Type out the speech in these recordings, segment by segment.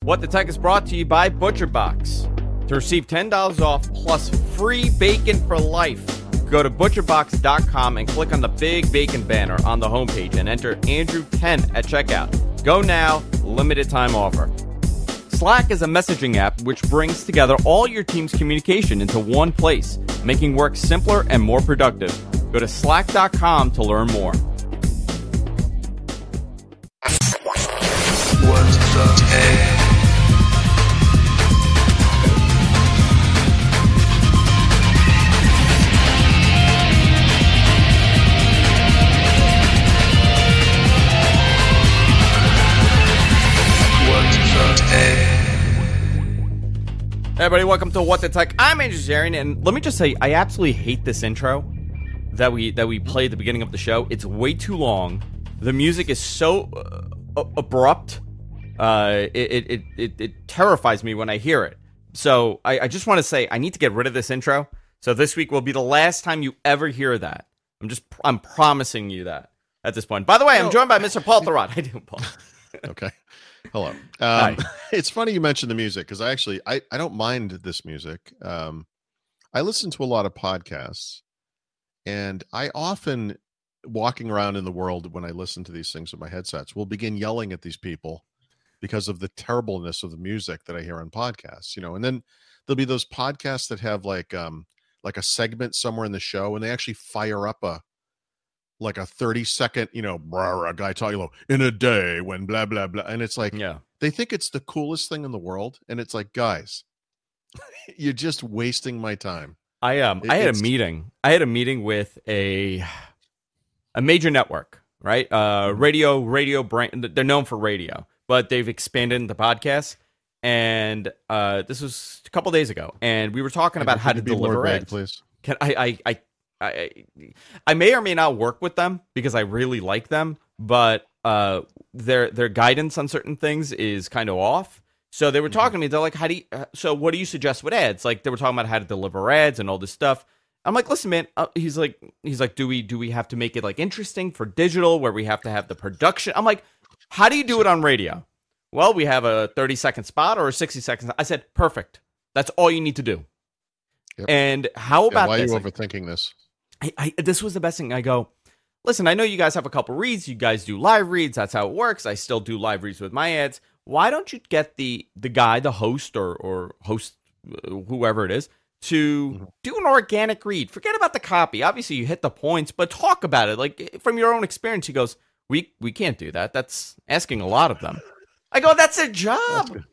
What the Tech is brought to you by ButcherBox. To receive $10 off plus free bacon for life, go to butcherbox.com and click on the big bacon banner on the homepage and enter Andrew10 at checkout. Go now, limited time offer. Slack is a messaging app which brings together all your team's communication into one place, making work simpler and more productive. Go to slack.com to learn more. What's the Tech? Hey everybody, welcome to What the Tech. I'm Andrew Zarian, and let me just say, I absolutely hate this intro that we play at the beginning of the show. It's way too long. The music is so abrupt. It terrifies me when I hear it. So I just want to say I need to get rid of this intro. So this week will be the last time you ever hear that. I'm promising you that at this point. By the way, I'm joined by Mr. Paul Thurrott. I do, Paul. Okay. Hello. Hi. It's funny you mentioned the music because I don't mind this music. I listen to a lot of podcasts, and I often, walking around in the world when I listen to these things with my headsets, will begin yelling at these people because of the terribleness of the music that I hear on podcasts. And then there'll be those podcasts that have like a segment somewhere in the show, and they actually fire up a 30-second, a guy talking in a day when blah, blah, blah. And it's like, Yeah. They think it's the coolest thing in the world. And it's like, guys, you're just wasting my time. I had a meeting. I had a meeting with a major network, right? Radio brand. They're known for radio, but they've expanded into podcasts. And this was a couple days ago. And we were talking about how to deliver ads. Please. Can I may or may not work with them because I really like them, but their guidance on certain things is kind of off. So they were talking to me. They're like, so what do you suggest with ads? Like they were talking about how to deliver ads and all this stuff. I'm like, listen, man. He's like, do we have to make it like interesting for digital where we have to have the production? I'm like, how do you do it on radio? Well, we have a 30-second spot or a 60-second. I said, perfect. That's all you need to do. Yep. And how about why this? are you overthinking this? This was the best thing. I go, listen, I know you guys have a couple reads. You guys do live reads. That's how it works. I still do live reads with my ads. Why don't you get the guy, the host or host, whoever it is, to do an organic read? Forget about the copy. Obviously, you hit the points, but talk about it. Like from your own experience, he goes, we can't do that. That's asking a lot of them. I go, that's their job.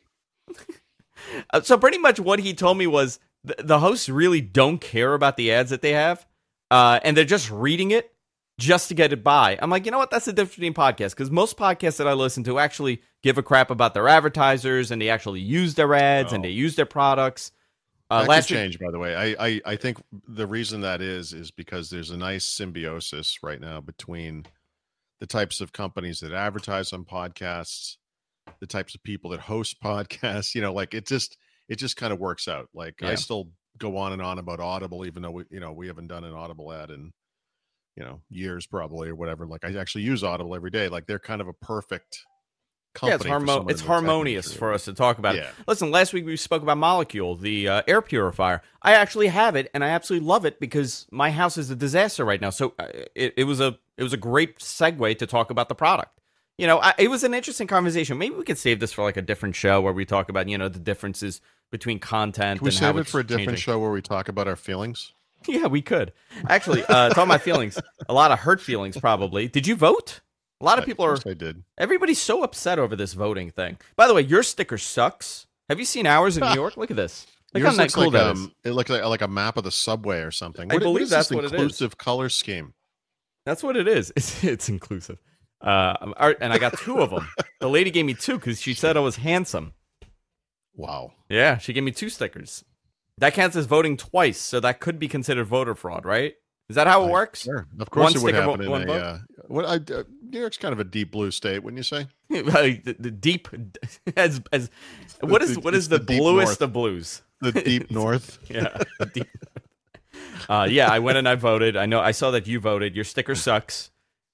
So pretty much what he told me was the hosts really don't care about the ads that they have. And they're just reading it just to get it by. I'm like, you know what? That's the difference between podcasts. Because most podcasts that I listen to actually give a crap about their advertisers and they actually use their ads and they use their products. That could change, by the way. I think the reason that is because there's a nice symbiosis right now between the types of companies that advertise on podcasts, the types of people that host podcasts. It just kind of works out. Like I still go on and on about Audible, even though we haven't done an Audible ad in years probably or whatever. Like I actually use Audible every day. Like they're kind of a perfect company. Yeah, it's harmonious for us to talk about it. Listen, last week we spoke about Molecule, the air purifier. I actually have it and I absolutely love it because my house is a disaster right now. So it was a great segue to talk about the product. It was an interesting conversation. Maybe we could save this for like a different show where we talk about, the differences between content. Can we and save how it for a different changing. show where we talk about our feelings? Yeah, we could. Actually, talk about feelings. A lot of hurt feelings, probably. Did you vote? A lot of people are. I did. Everybody's so upset over this voting thing. By the way, your sticker sucks. Have you seen ours in New York? Look at this. Look how Yours cool that is. It looks like a map of the subway or something. I believe that's this what it is. Inclusive color scheme. That's what it is. It's inclusive. And I got two of them. The lady gave me two because she said I was handsome. Wow. Yeah, she gave me two stickers. That counts as voting twice, so that could be considered voter fraud, right? Is that how it works? Sure. Of course it would happen in vote? New York's kind of a deep blue state, wouldn't you say? the deep as what is the bluest of blues? The deep north. Yeah. Deep. I went and I voted. I saw that you voted. Your sticker sucks.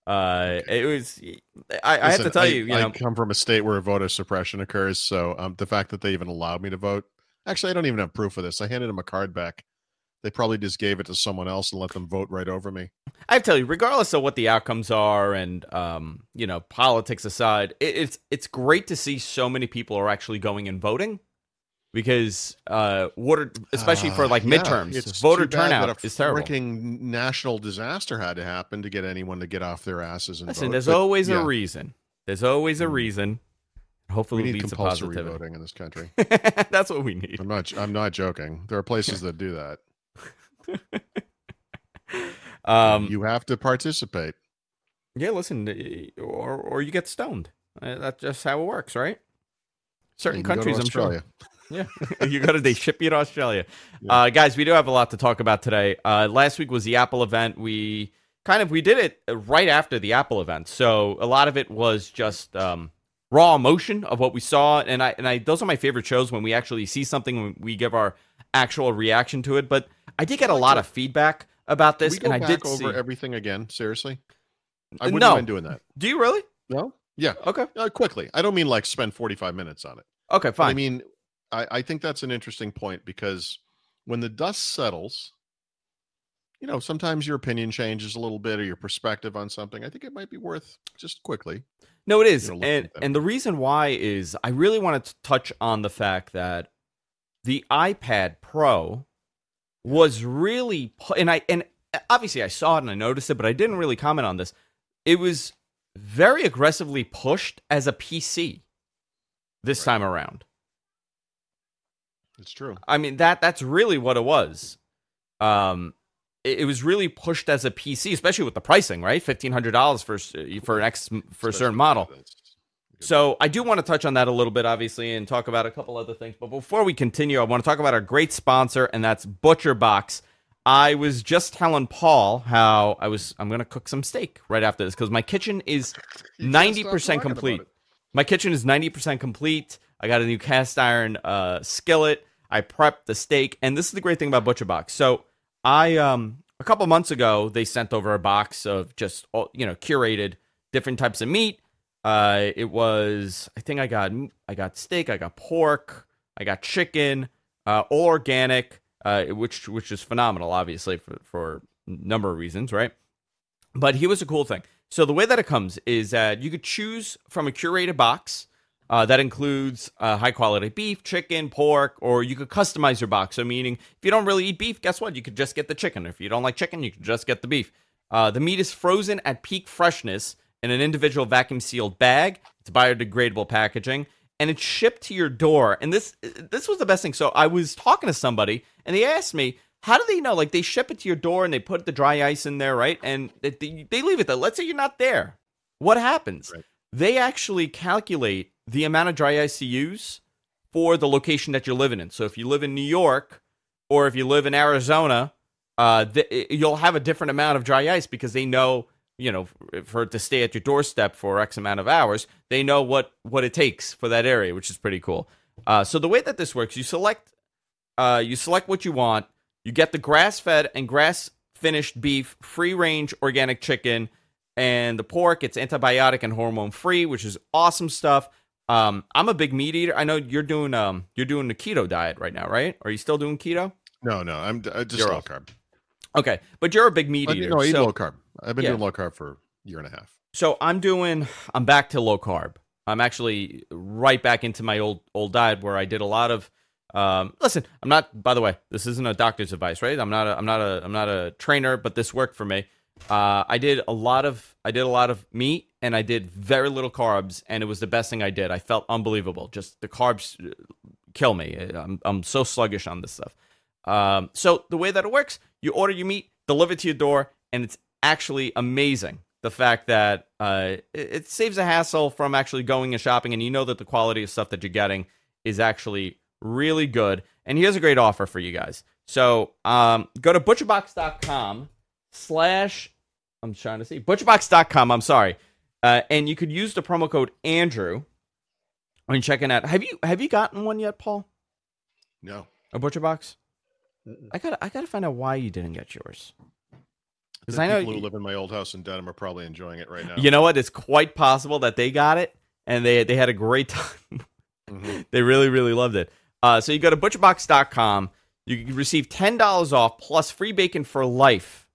It was. I have Listen, to tell you, I come from a state where voter suppression occurs, so the fact that they even allowed me to vote. Actually, I don't even have proof of this. I handed them a card back. They probably just gave it to someone else and let them vote right over me. I have to tell you, regardless of what the outcomes are, and politics aside, it's great to see so many people are actually going and voting. Because especially for like midterms, it's voter too bad turnout that is terrible. Freaking national disaster had to happen to get anyone to get off their asses and Listen, vote. there's always a reason. There's always a reason. Hopefully, we it need leads to compulsory positivity. voting in this country. That's what we need. I'm not joking. There are places that do that. You have to participate. Yeah, listen, or you get stoned. That's just how it works, right? Certain countries, I'm sure. Yeah, they ship you to Australia. Yeah. Guys, we do have a lot to talk about today. Last week was the Apple event. We did it right after the Apple event, so a lot of it was just raw emotion of what we saw, and I those are my favorite shows when we actually see something, when we give our actual reaction to it. But I did get a lot of feedback about this, and I did over everything again. Seriously, I wouldn't mind doing that. Do you really? No. Yeah. Okay. Quickly. I don't mean like spend 45 minutes on it. Okay, fine. But I mean, I think that's an interesting point, because when the dust settles, sometimes your opinion changes a little bit, or your perspective on something. I think it might be worth just quickly. No, it is. And the reason why is I really wanted to touch on the fact that the iPad Pro was really, and obviously I saw it and I noticed it, but I didn't really comment on this. It was very aggressively pushed as a PC this time around. It's true. I mean, that's really what it was. It was really pushed as a PC, especially with the pricing, right? $1,500 for a certain model. So I do want to touch on that a little bit, obviously, and talk about a couple other things. But before we continue, I want to talk about our great sponsor, and that's ButcherBox. I was just telling Paul how I'm going to cook some steak right after this, because my kitchen is 90% complete. My kitchen is 90% complete. I got a new cast iron skillet. I prepped the steak, and this is the great thing about ButcherBox. So I a couple months ago, they sent over a box of just curated different types of meat. It was, I think I got steak, I got pork, I got chicken, all organic, which is phenomenal, obviously for a number of reasons, right? But here was a cool thing. So the way that it comes is that you could choose from a curated box that includes high quality beef, chicken, pork, or you could customize your box. So meaning, if you don't really eat beef, guess what? You could just get the chicken. If you don't like chicken, you could just get the beef. The meat is frozen at peak freshness in an individual vacuum sealed bag. It's biodegradable packaging, and it's shipped to your door. And this was the best thing. So I was talking to somebody, and they asked me, how do they know? Like, they ship it to your door and they put the dry ice in there, right? And they leave it there. Let's say you're not there. What happens? Right. They actually calculate the amount of dry ice to use for the location that you're living in. So if you live in New York, or if you live in Arizona, you'll have a different amount of dry ice, because they know, for it to stay at your doorstep for X amount of hours, they know what it takes for that area, which is pretty cool. So the way that this works, you select what you want. You get the grass-fed and grass-finished beef, free-range organic chicken, and the pork. It's antibiotic and hormone-free, which is awesome stuff. I'm a big meat eater. I know you're doing the keto diet right now, right? Are you still doing keto? No, I'm just low carb. Okay, but you're a big meat eater. No, I eat low carb. I've been doing low carb for a year and a half. So I'm back to low carb. I'm actually right back into my old diet, where I did a lot of. Listen, I'm not. By the way, this isn't a doctor's advice, right? I'm not a trainer, but this worked for me. I did a lot of meat, and I did very little carbs, and it was the best thing I did. I felt unbelievable. Just the carbs kill me. I'm so sluggish on this stuff. So the way that it works, you order your meat, delivered to your door, and it's actually amazing. The fact that it saves a hassle from actually going and shopping, and you know that the quality of stuff that you're getting is actually really good. And here's a great offer for you guys. So go to butcherbox.com butcherbox.com, I'm sorry. And you could use the promo code Andrew when checking out. Have you gotten one yet, Paul? No. A ButcherBox? I gotta find out why you didn't get yours. Because The I know people who live in my old house in Dedham are probably enjoying it right now. you know what? It's quite possible that they got it and they had a great time. They really, really loved it. So you go to butcherbox.com. You can receive $10 off plus free bacon for life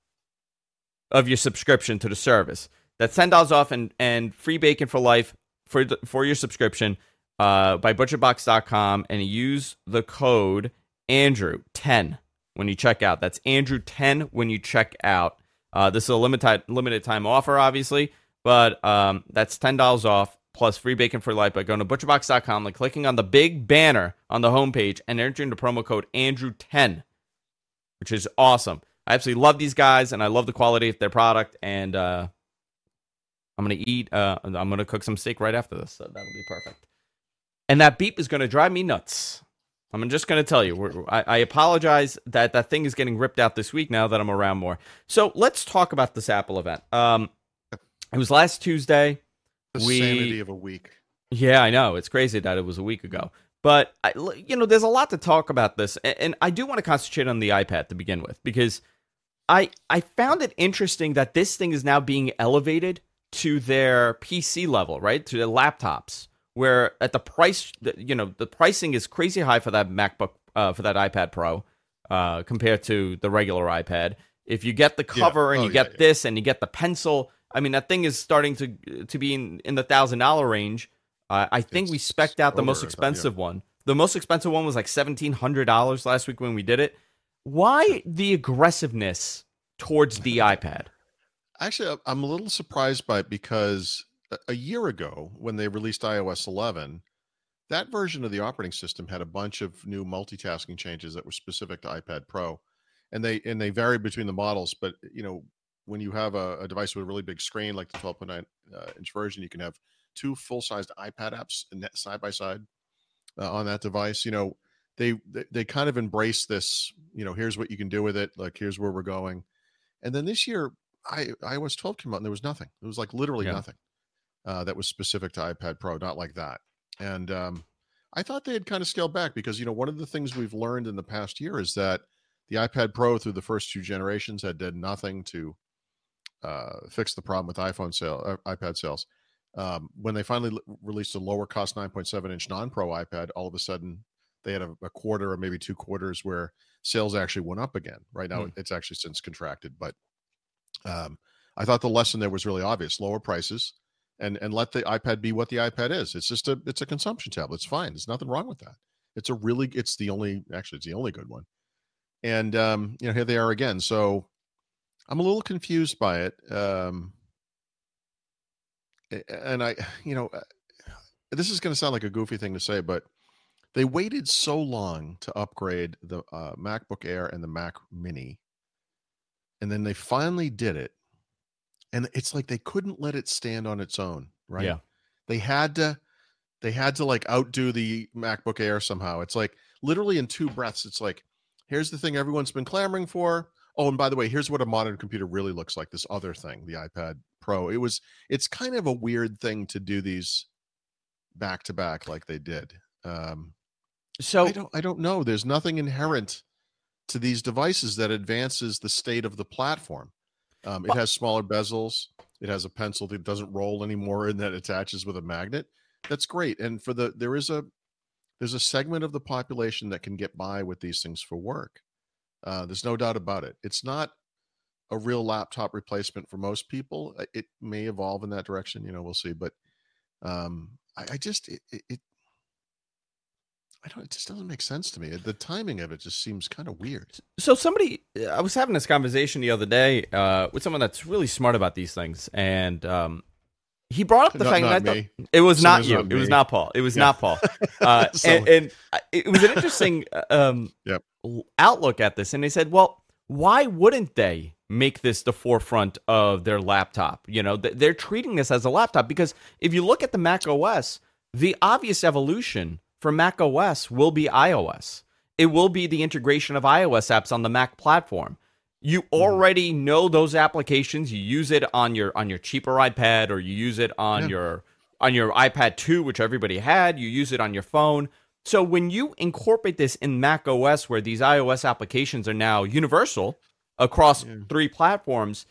of your subscription to the service. That's $10 off and free bacon for life for your subscription by butcherbox.com. And you use the code Andrew10 when you check out. That's Andrew10 when you check out. This is a limited time offer, obviously, but that's $10 off plus free bacon for life by going to butcherbox.com and clicking on the big banner on the homepage and entering the promo code Andrew10, which is awesome. I absolutely love these guys, and I love the quality of their product, and I'm going to eat, I'm going to cook some steak right after this, so that'll be perfect. And that beep is going to drive me nuts. I'm just going to tell you, I apologize that that thing is getting ripped out this week now that I'm around more. So let's talk about this Apple event. It was last Tuesday. The sanity of a week. Yeah, I know. It's crazy that it was a week ago. But, there's a lot to talk about this. And I do want to concentrate on the iPad to begin with, because I found it interesting that this thing is now being elevated to their PC level, right? To their laptops, where at the price, the pricing is crazy high for that MacBook, for that iPad Pro, compared to the regular iPad. If you get the cover and you get this and you get the pencil, I mean, that thing is starting to be in the $1,000 range. I think we spec'd out the most expensive one. The most expensive one was like $1,700 last week when we did it. Why the aggressiveness towards the iPad? Actually, I'm a little surprised by it because a year ago, when they released iOS 11, that version of the operating system had a bunch of new multitasking changes that were specific to iPad Pro, and they varied between the models. But when you have a device with a really big screen like the 12.9 inch version, you can have two full-sized iPad apps side by side on that device. They kind of embrace this. Here's what you can do with it. Like, here's where we're going. And then this year, iOS 12 came out, and there was nothing. It was like literally nothing that was specific to iPad Pro, not like that. And I thought they had kind of scaled back because, one of the things we've learned in the past year is that the iPad Pro through the first two generations had done nothing to fix the problem with iPad sales. When they finally released a lower cost 9.7 inch non-Pro iPad, all of a sudden they had a quarter or maybe 2 quarters where sales actually went up again. Right now, it's actually since contracted. But I thought the lesson there was really obvious: lower prices and let the iPad be what the iPad is. It's just it's a consumption tablet. It's fine. There's nothing wrong with that. It's the only good one. And here they are again. So I'm a little confused by it. And this is going to sound like a goofy thing to say, but they waited so long to upgrade the MacBook Air and the Mac Mini, and then they finally did it. And it's like they couldn't let it stand on its own, right? Yeah. They had to like outdo the MacBook Air somehow. It's like literally in 2 breaths. It's like, here's the thing everyone's been clamoring for. Oh, and by the way, here's what a modern computer really looks like. This other thing, the iPad Pro. It's kind of a weird thing to do these back to back like they did. So I don't know. There's nothing inherent to these devices that advances the state of the platform. It has smaller bezels. It has a pencil that doesn't roll anymore and that attaches with a magnet. That's great. And there's a segment of the population that can get by with these things for work. There's no doubt about it. It's not a real laptop replacement for most people. It may evolve in that direction. We'll see. But it just doesn't make sense to me. The timing of it just seems kind of weird. So I was having this conversation the other day with someone that's really smart about these things, and he brought up the fact that it was not you. It was not Paul. It was not Paul. And it was an interesting outlook at this. And they said, well, why wouldn't they make this the forefront of their laptop? They're treating this as a laptop because if you look at the Mac OS, the obvious evolution for Mac OS will be iOS. It will be the integration of iOS apps on the Mac platform. You already know those applications. You use it on your cheaper iPad, or you use it on your iPad 2, which everybody had. You use it on your phone. So when you incorporate this in Mac OS, where these iOS applications are now universal across 3 platforms,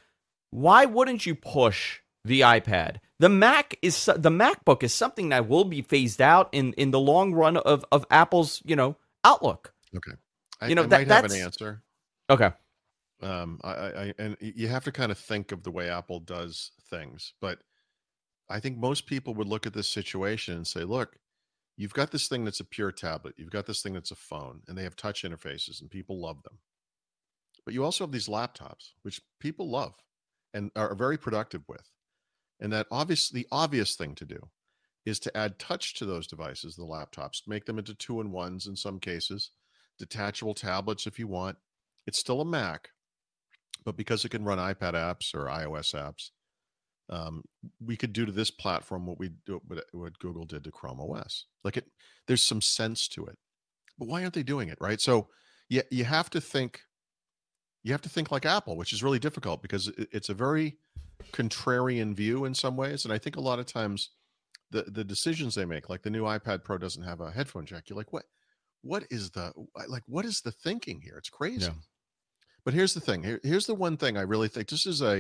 why wouldn't you push the iPad? The MacBook is something that will be phased out in the long run of Apple's outlook. Okay, I might have an answer. Okay. And you have to kind of think of the way Apple does things, but I think most people would look at this situation and say, look, you've got this thing that's a pure tablet, you've got this thing that's a phone, and they have touch interfaces, and people love them. But you also have these laptops, which people love and are very productive with. And the obvious thing to do is to add touch to those devices, the laptops, make them into 2-in-1s in some cases, detachable tablets if you want. It's still a Mac, but because it can run iPad apps or iOS apps, we could do to this platform what Google did to Chrome OS. There's some sense to it. But why aren't they doing it, right? So you have to think. You have to think like Apple, which is really difficult because it's a very contrarian view in some ways. And I think a lot of times the decisions they make, like the new iPad Pro doesn't have a headphone jack. You're like, what is the thinking here? It's crazy. Yeah. But here's the thing. Here's the one thing I really think this is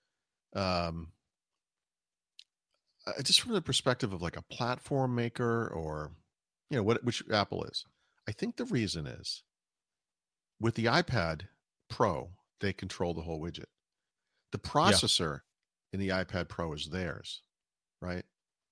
just from the perspective of like a platform maker or, which Apple is. I think the reason is with the iPad Pro, they control the whole widget. The processor in the iPad Pro is theirs, right?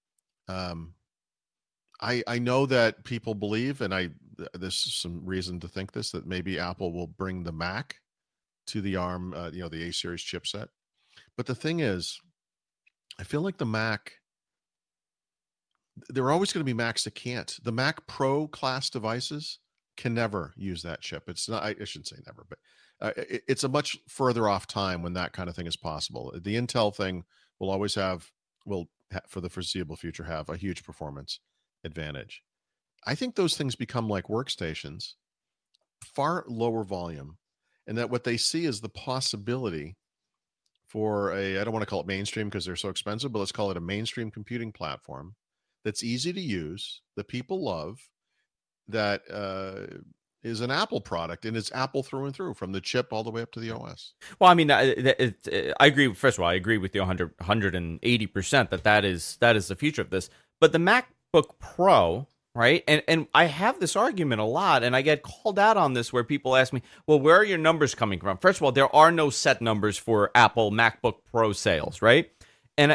I know that people believe, and there's some reason to think this, that maybe Apple will bring the Mac to the ARM, the A series chipset. But the thing is, I feel like the Mac, there are always going to be Macs that can't. The Mac Pro class devices can never use that chip. It's not, I shouldn't say never, but it's a much further off time when that kind of thing is possible. The Intel thing will always for the foreseeable future, have a huge performance advantage. I think those things become like workstations, far lower volume, and that what they see is the possibility for I don't want to call it mainstream because they're so expensive, but let's call it a mainstream computing platform that's easy to use, that people love, that is an Apple product, and it's Apple through and through, from the chip all the way up to the OS. Well, I mean, I agree. First of all, I agree with you 180% that is the future of this. But the MacBook Pro, right? And I have this argument a lot, and I get called out on this where people ask me, well, where are your numbers coming from? First of all, there are no set numbers for Apple MacBook Pro sales, right? And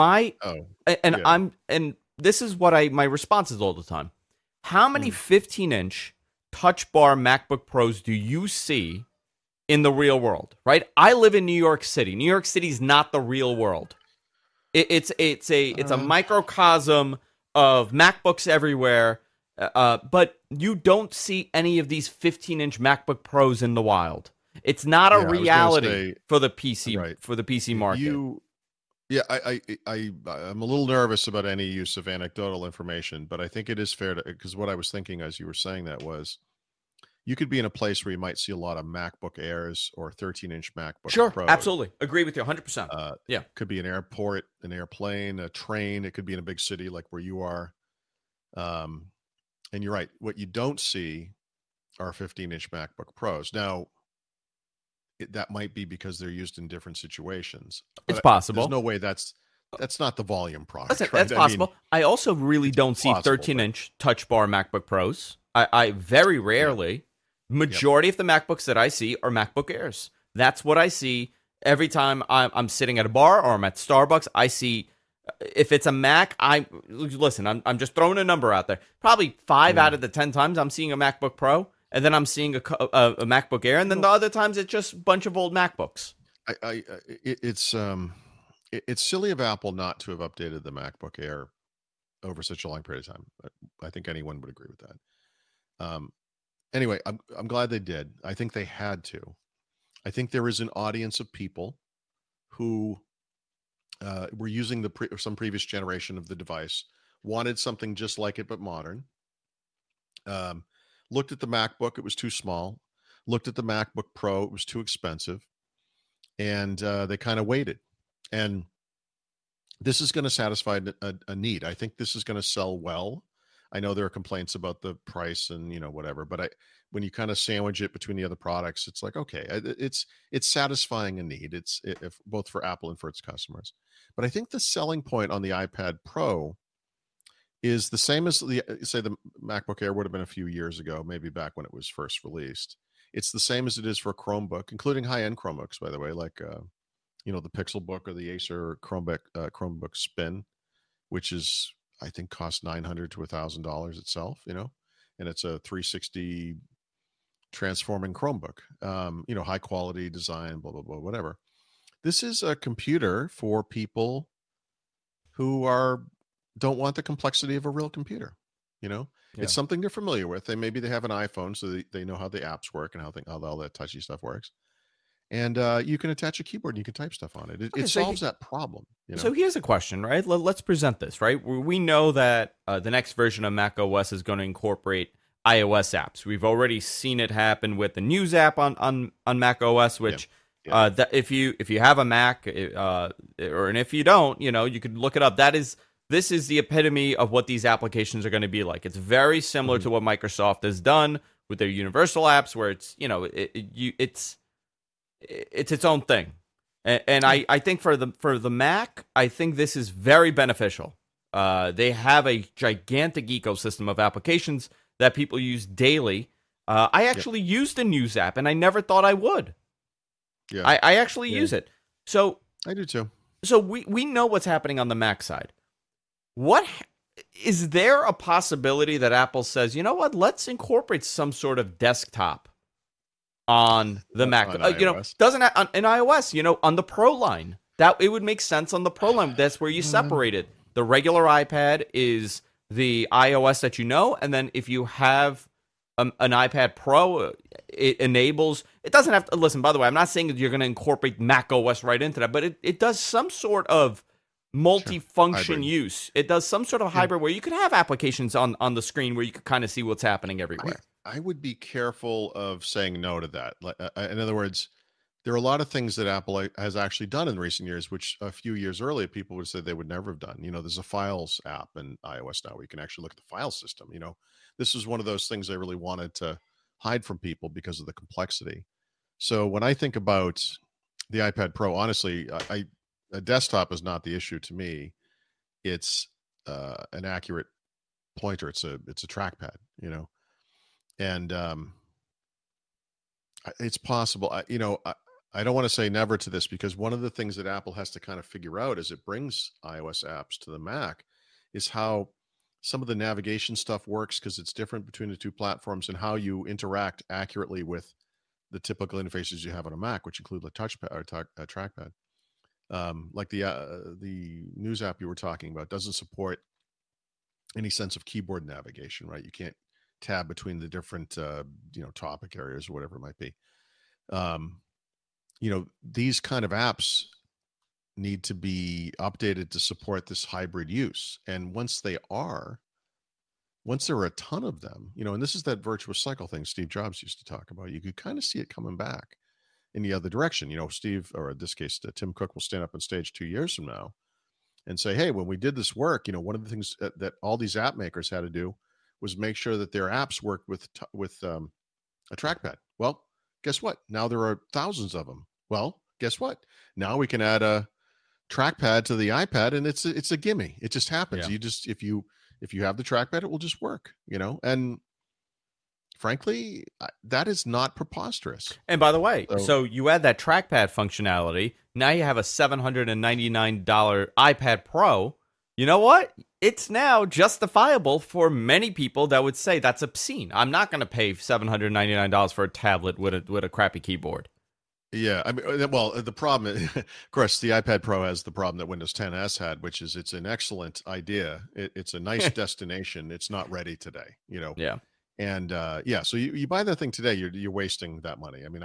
this is what my response is all the time. How many 15-inch Touch Bar MacBook Pros do you see in the real world, right? I live in New York City. New York City is not the real world. It's a microcosm of MacBooks everywhere, but you don't see any of these 15-inch MacBook Pros in the wild. It's not a reality for the PC market. I'm a little nervous about any use of anecdotal information, but I think it is fair to, because what I was thinking as you were saying that was, you could be in a place where you might see a lot of MacBook Airs or 13-inch MacBook Pros. Sure, absolutely. Agree with you 100%. Could be an airport, an airplane, a train. It could be in a big city like where you are. And you're right. What you don't see are 15-inch MacBook Pros. Now, that might be because they're used in different situations. It's possible. There's no way that's not the volume product. Listen, right? That's possible. I also really don't see 13-inch Touch Bar MacBook Pros. I very rarely. Majority of the MacBooks that I see are MacBook Airs. That's what I see every time I'm sitting at a bar or I'm at Starbucks. I see, if it's a Mac, I'm just throwing a number out there. Probably 5 out of the 10 times I'm seeing a MacBook Pro, and then I'm seeing a MacBook Air, and then the other times it's just a bunch of old MacBooks. It's silly of Apple not to have updated the MacBook Air over such a long period of time. I think anyone would agree with that. Anyway, I'm glad they did. I think they had to. I think there is an audience of people who were using some previous generation of the device, wanted something just like it but modern. Looked at the MacBook, it was too small. Looked at the MacBook Pro, it was too expensive. And they kind of waited. And this is going to satisfy a need. I think this is going to sell well. I know there are complaints about the price and whatever, but when you kind of sandwich it between the other products, it's like, okay, it's satisfying a need. It's if both for Apple and for its customers. But I think the selling point on the iPad Pro is the same as the MacBook Air would have been a few years ago, maybe back when it was first released. It's the same as it is for Chromebook, including high-end Chromebooks, by the way, like the Pixelbook or the Acer Chromebook Spin, which is, I think, costs $900 to $1,000 itself, and it's a 360 transforming Chromebook, high quality design, blah, blah, blah, whatever. This is a computer for people who don't want the complexity of a real computer. It's something they're familiar with. Maybe they have an iPhone, so they know how the apps work and how all that touchy stuff works. And you can attach a keyboard and you can type stuff on it. It solves that problem. So here's a question, right? Let's present this, right? We know that the next version of Mac OS is going to incorporate iOS apps. We've already seen it happen with the News app on Mac OS, which that if you have a Mac, and if you don't, you could look it up. This is the epitome of what these applications are going to be like. It's very similar to what Microsoft has done with their universal apps, where it's it's its own thing. And I think for the Mac, I think this is very beneficial. They have a gigantic ecosystem of applications that people use daily. I actually used the News app, and I never thought I would. Yeah, I actually use it. So I do too. So we know what's happening on the Mac side. What is there a possibility that Apple says, you know what, let's incorporate some sort of desktop on the Mac? On doesn't in iOS, on the Pro line, that it would make sense on the Pro line. That's where you separate it. The regular iPad is the iOS that and then if you have an iPad Pro, it enables. It doesn't have to listen. By the way, I'm not saying that you're going to incorporate Mac OS right into that, but it does some sort of multi-function use. It does some sort of hybrid where you could have applications on the screen where you could kind of see what's happening everywhere. I would be careful of saying no to that. In other words, there are a lot of things that Apple has actually done in recent years, which a few years earlier people would say they would never have done. There's a Files app in iOS now where you can actually look at the file system. This is one of those things I really wanted to hide from people because of the complexity. So when I think about the iPad Pro, honestly, a desktop is not the issue to me. It's an accurate pointer. It's a trackpad, and it's possible. I don't want to say never to this, because one of the things that Apple has to kind of figure out as it brings iOS apps to the Mac is how some of the navigation stuff works, because it's different between the two platforms, and how you interact accurately with the typical interfaces you have on a Mac, which include the touchpad or trackpad. Like the News app you were talking about doesn't support any sense of keyboard navigation, right? You can't tab between the different topic areas or whatever it might be. These kind of apps need to be updated to support this hybrid use. And once there are a ton of them, and this is that virtuous cycle thing Steve Jobs used to talk about, you could kind of see it coming back in the other direction. Steve, or in this case, Tim Cook, will stand up on stage 2 years from now and say, hey, when we did this work, one of the things that all these app makers had to do was make sure that their apps worked with a trackpad. Well, guess what? Now there are thousands of them. Well, guess what? Now we can add a trackpad to the iPad, and it's a gimme. It just happens. Yeah. If you have the trackpad, it will just work, and frankly, that is not preposterous. And by the way, so you add that trackpad functionality. Now you have a $799 iPad Pro. You know what? It's now justifiable for many people that would say that's obscene. I'm not going to pay $799 for a tablet with a crappy keyboard. Yeah, I mean, well, the problem, of course, the iPad Pro has the problem that Windows 10s had, which is it's an excellent idea. It's a nice destination. It's not ready today, Yeah. And so you buy that thing today, you're wasting that money. I mean,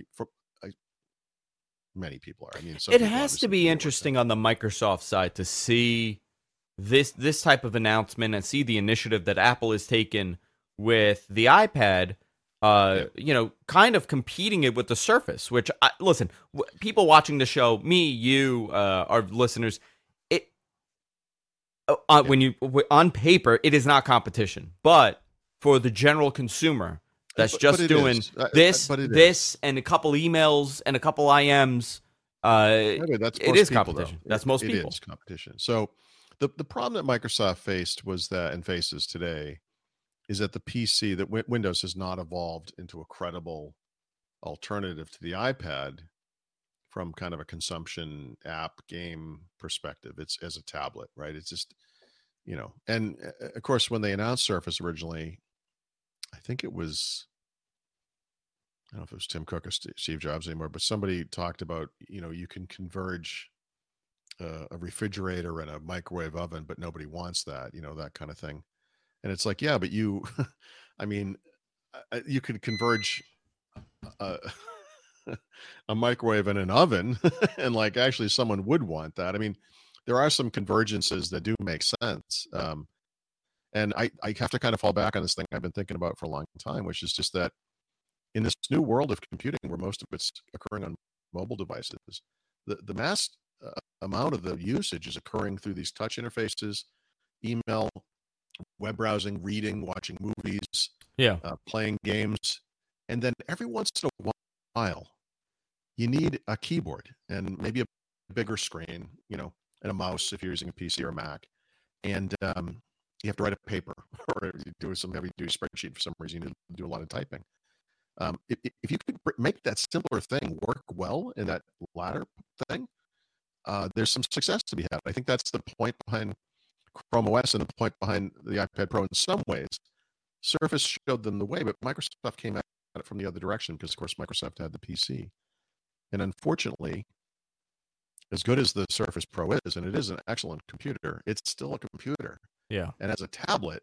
many people are. I mean, it has to be interesting on the Microsoft side to see this type of announcement and see the initiative that Apple has taken with the iPad. Kind of competing it with the Surface, which, listen, people watching the show, me, you, our listeners, on paper, it is not competition, but for the general consumer that's just doing this, and a couple emails and a couple IMs, it is competition. That's most people. It is competition. So the problem that Microsoft faced was that, and faces today, is that the PC, that Windows has not evolved into a credible alternative to the iPad from kind of a consumption app game perspective. It's as a tablet, right? It's just, and of course, when they announced Surface originally, I think it was, I don't know if it was Tim Cook or Steve Jobs anymore, but somebody talked about, you can converge a refrigerator and a microwave oven, but nobody wants that, that kind of thing. And it's like, yeah, but you, I mean, you could converge a microwave and an oven, and like actually someone would want that. I mean, there are some convergences that do make sense. And I have to kind of fall back on this thing I've been thinking about for a long time, which is just that in this new world of computing, where most of it's occurring on mobile devices, the mass amount of the usage is occurring through these touch interfaces, email, web browsing, reading, watching movies, playing games. And then every once in a while, you need a keyboard and maybe a bigger screen, and a mouse if you're using a PC or a Mac. And you have to write a paper or do some heavy-duty spreadsheet for some reason. You do a lot of typing. If you could make that simpler thing work well in that latter thing, there's some success to be had. I think that's the point behind Chrome OS and the point behind the iPad Pro in some ways. Surface showed them the way, but Microsoft came at it from the other direction because, of course, Microsoft had the PC. And unfortunately, as good as the Surface Pro is, and it is an excellent computer, it's still a computer. Yeah. And as a tablet,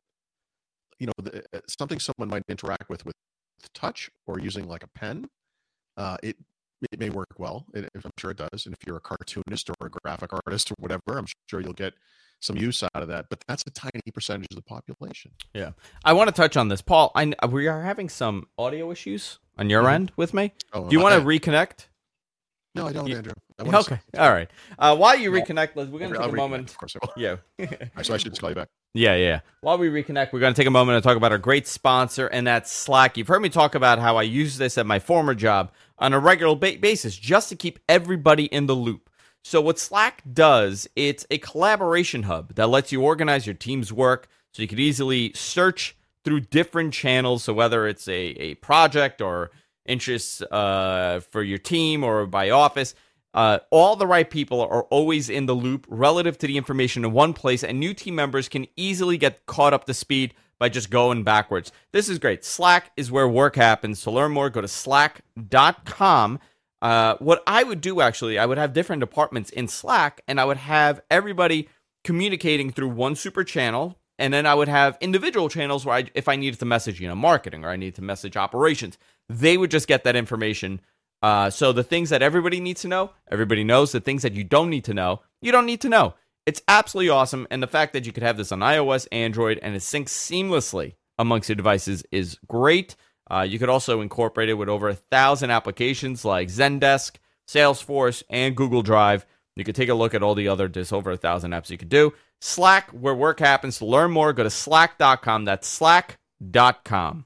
something someone might interact with touch or using like a pen, it may work well. I'm sure it does. And if you're a cartoonist or a graphic artist or whatever, I'm sure you'll get some use out of that. But that's a tiny percentage of the population. Yeah. I want to touch on this. Paul, we are having some audio issues on your end with me. Do you want to reconnect? No, I don't, Andrew. Okay. All right. While you reconnect, we're going to take a moment. Of course I will. Yeah. All right, so I should just call you back. Yeah. While we reconnect, we're going to take a moment to talk about our great sponsor, and that's Slack. You've heard me talk about how I use this at my former job on a regular basis just to keep everybody in the loop. So what Slack does, it's a collaboration hub that lets you organize your team's work so you can easily search through different channels. So whether it's a project or interests for your team or by office, all the right people are always in the loop relative to the information in one place, and new team members can easily get caught up to speed by just going backwards. This is great. Slack is where work happens. To learn more, go to slack.com. What I would do, actually, I would have different departments in Slack, and I would have everybody communicating through one super channel, and then I would have individual channels where if I needed to message, marketing, or I needed to message operations, they would just get that information. So the things that everybody needs to know, everybody knows. The things that you don't need to know, you don't need to know. It's absolutely awesome. And the fact that you could have this on iOS, Android, and it syncs seamlessly amongst your devices is great. You could also incorporate it with over 1,000 applications like Zendesk, Salesforce, and Google Drive. You could take a look at all the other, there's over 1,000 apps you could do. Slack, where work happens. To learn more, go to slack.com. That's slack.com.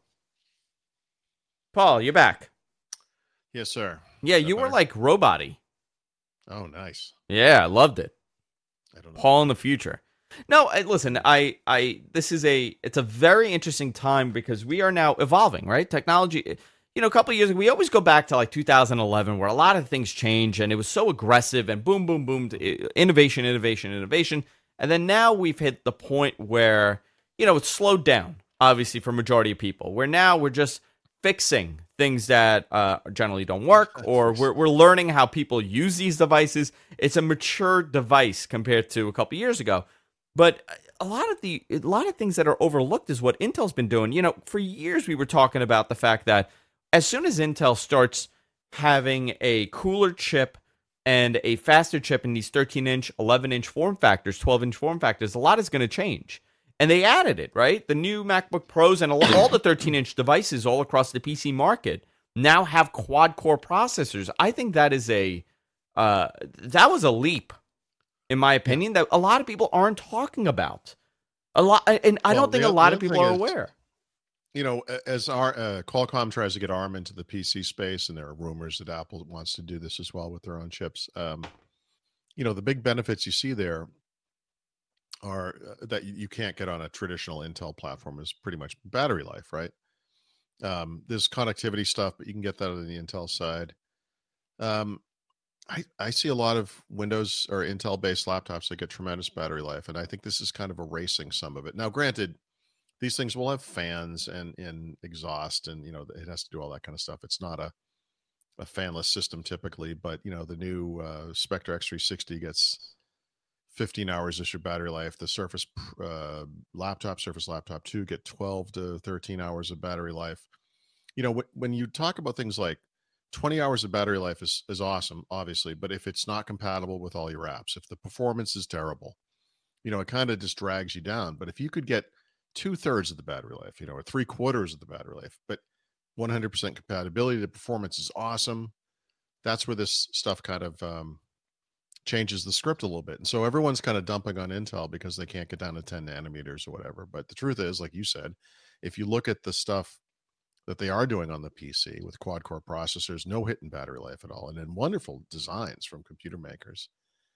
Paul, you're back. Yes, sir. Yeah, you were like robot-y. Oh, nice. Yeah, I loved it. I don't know. Paul in the future. No, listen, it's a very interesting time because we are now evolving, right? Technology, a couple of years ago, we always go back to like 2011 where a lot of things change and it was so aggressive and boom, boom, boom, innovation. And then now we've hit the point where, it's slowed down, obviously, for majority of people. We're just fixing things that generally don't work, or we're learning how people use these devices. It's a mature device compared to a couple of years ago. But a lot of things that are overlooked is what Intel's been doing. For years we were talking about the fact that as soon as Intel starts having a cooler chip and a faster chip in these 13-inch, 11-inch form factors, 12-inch form factors, a lot is going to change. And they added it, right? The new MacBook Pros and all the 13-inch devices all across the PC market now have quad-core processors. I think that is that was a leap in my opinion, that a lot of people aren't talking about. A lot, and I don't think a lot of people are aware. As our Qualcomm tries to get ARM into the PC space, and there are rumors that Apple wants to do this as well with their own chips. The big benefits you see there are that you can't get on a traditional Intel platform is pretty much battery life, right? There's connectivity stuff, but you can get that on the Intel side. I see a lot of Windows or Intel-based laptops that get tremendous battery life, and I think this is kind of erasing some of it. Now, granted, these things will have fans and exhaust, and it has to do all that kind of stuff. It's not a fanless system typically, but the new Spectre X360 gets 15 hours of your battery life. The Surface Laptop 2 get 12 to 13 hours of battery life. When you talk about things like 20 hours of battery life is awesome, obviously, but if it's not compatible with all your apps, if the performance is terrible, it kind of just drags you down. But if you could get 2/3 of the battery life, or 3/4 of the battery life, but 100% compatibility, the performance is awesome. That's where this stuff kind of changes the script a little bit. And so everyone's kind of dumping on Intel because they can't get down to 10 nanometers or whatever. But the truth is, like you said, if you look at the stuff that they are doing on the PC with quad-core processors, no hidden battery life at all, and then wonderful designs from computer makers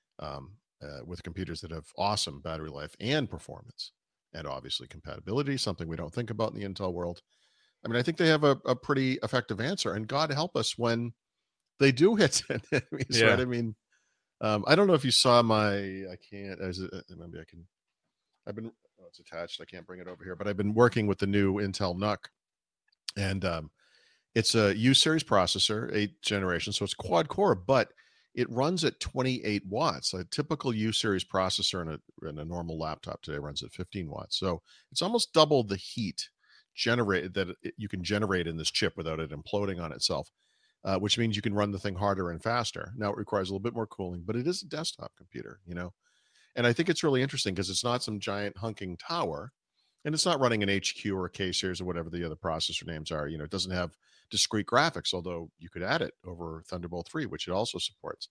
with computers that have awesome battery life and performance, and obviously compatibility, something we don't think about in the Intel world. I mean, I think they have a pretty effective answer, and God help us when they do hit 10 nanometers, right? I mean, I don't know if you saw maybe I can, it's attached. I can't bring it over here, but I've been working with the new Intel NUC, and it's a U-series processor, 8th generation. So it's quad core, but it runs at 28 watts. A typical U-series processor in a normal laptop today runs at 15 watts. So it's almost double the heat generated that you can generate in this chip without it imploding on itself, which means you can run the thing harder and faster. Now it requires a little bit more cooling, but it is a desktop computer, and I think it's really interesting because it's not some giant hunking tower, and it's not running an HQ or a K-series or whatever the other processor names are. It doesn't have discrete graphics, although you could add it over Thunderbolt 3, which it also supports.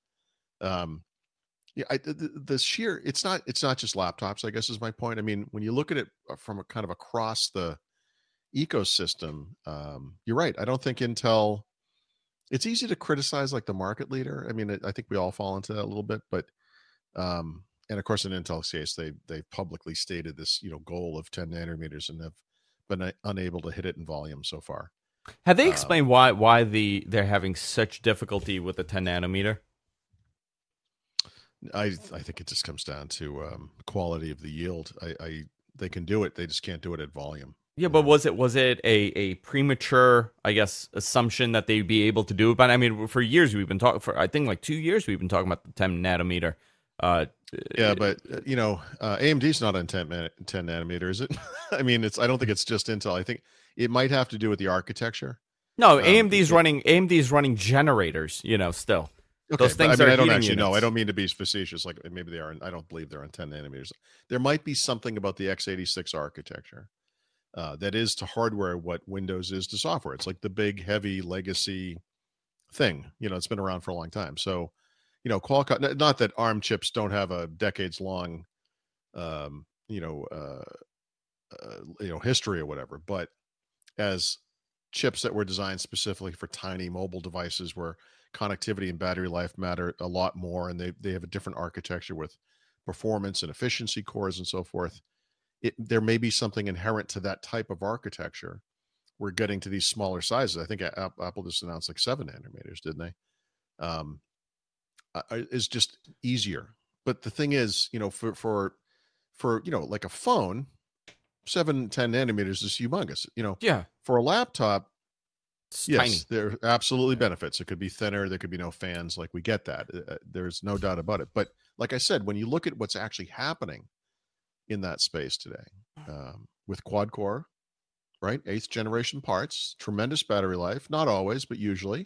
It's not just laptops, I guess is my point. I mean, when you look at it from a kind of across the ecosystem, you're right. I don't think Intel, it's easy to criticize like the market leader. I mean, I think we all fall into that a little bit, but and of course in Intel's case, they've publicly stated this goal of 10 nanometers and have been unable to hit it in volume so far. Have they explained why they're having such difficulty with the 10 nanometer? I think it just comes down to quality of the yield. They can do it, they just can't do it at volume. Yeah, but was it a premature, I guess, assumption that they'd be able to do it? But I mean, for years we've been talking, for I think like 2 years we've been talking about the 10 nanometer. Yeah, but AMD's not on 10 nanometer, is it? I mean, I don't think it's just Intel. I think it might have to do with the architecture. No, AMD's running generators. Still. Okay, those things I don't actually know. I don't mean to be facetious. Like maybe they are. I don't believe they're on 10 nanometers. There might be something about the x86 architecture that is to hardware what Windows is to software. It's like the big, heavy legacy thing. It's been around for a long time. So, Qualcomm. Not that ARM chips don't have a decades-long, history or whatever, but as chips that were designed specifically for tiny mobile devices where connectivity and battery life matter a lot more, and they have a different architecture with performance and efficiency cores and so forth. There may be something inherent to that type of architecture. We're getting to these smaller sizes. I think Apple just announced like 7 nanometers, didn't they? Is just easier. But the thing is, for like a phone, 7, 10 nanometers is humongous. Yeah. For a laptop, it's yes, tiny. there are absolutely benefits. It could be thinner. There could be no fans. Like we get that. There's no doubt about it. But like I said, when you look at what's actually happening in that space today, with quad core, right? 8th generation parts, tremendous battery life. Not always, but usually.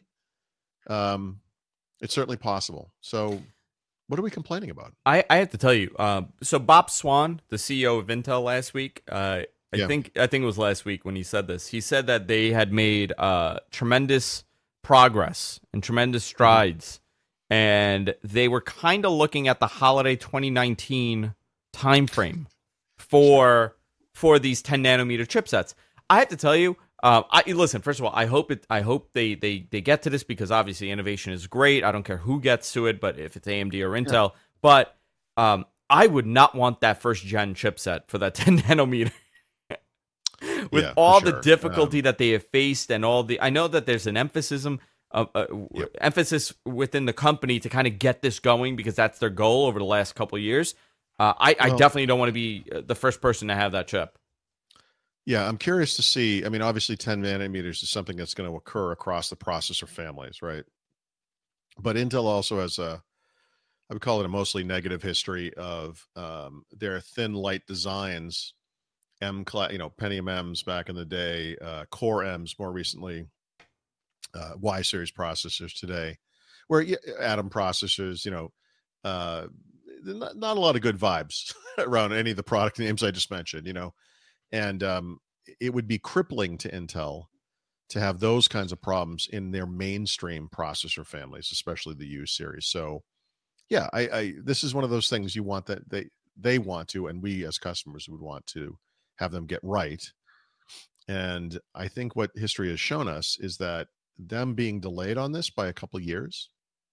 It's certainly possible. So what are we complaining about? I have to tell you. So Bob Swan, the CEO of Intel last week, I think it was last week when he said this. He said that they had made tremendous progress and tremendous strides, and they were kind of looking at the holiday 2019 timeframe for these 10 nanometer chipsets. I have to tell you, listen. First of all, I hope they get to this, because obviously innovation is great. I don't care who gets to it, but if it's AMD or Intel, but I would not want that first gen chipset for that 10 nanometer. With all the difficulty that they have faced, and all the, I know that there's an emphasis within the company to kind of get this going, because that's their goal over the last couple of years. I definitely don't want to be the first person to have that chip. Yeah, I'm curious to see. I mean, obviously 10 nanometers is something that's going to occur across the processor families, right? But Intel also has I would call it a mostly negative history of their thin, light designs, Pentium M's back in the day, Core M's more recently, Y series processors today, where Atom processors, not a lot of good vibes around any of the product names I just mentioned, and it would be crippling to Intel to have those kinds of problems in their mainstream processor families, especially the U series. So, yeah, this is one of those things you want, that they want to, and we as customers would want to have them get right. And I think what history has shown us is that them being delayed on this by a couple of years,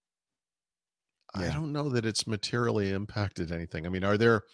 I don't know that it's materially impacted anything. I mean, are there,